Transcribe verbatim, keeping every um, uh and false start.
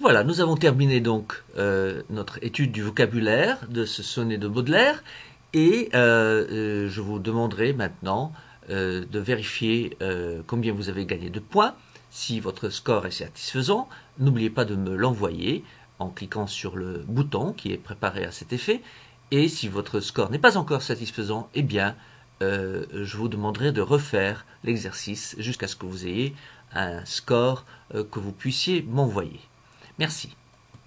Voilà, nous avons terminé donc euh, notre étude du vocabulaire de ce sonnet de Baudelaire et euh, euh, je vous demanderai maintenant euh, de vérifier euh, combien vous avez gagné de points. Si votre score est satisfaisant, n'oubliez pas de me l'envoyer en cliquant sur le bouton qui est préparé à cet effet. Et si votre score n'est pas encore satisfaisant, eh bien, euh, je vous demanderai de refaire l'exercice jusqu'à ce que vous ayez un score euh, que vous puissiez m'envoyer. Merci.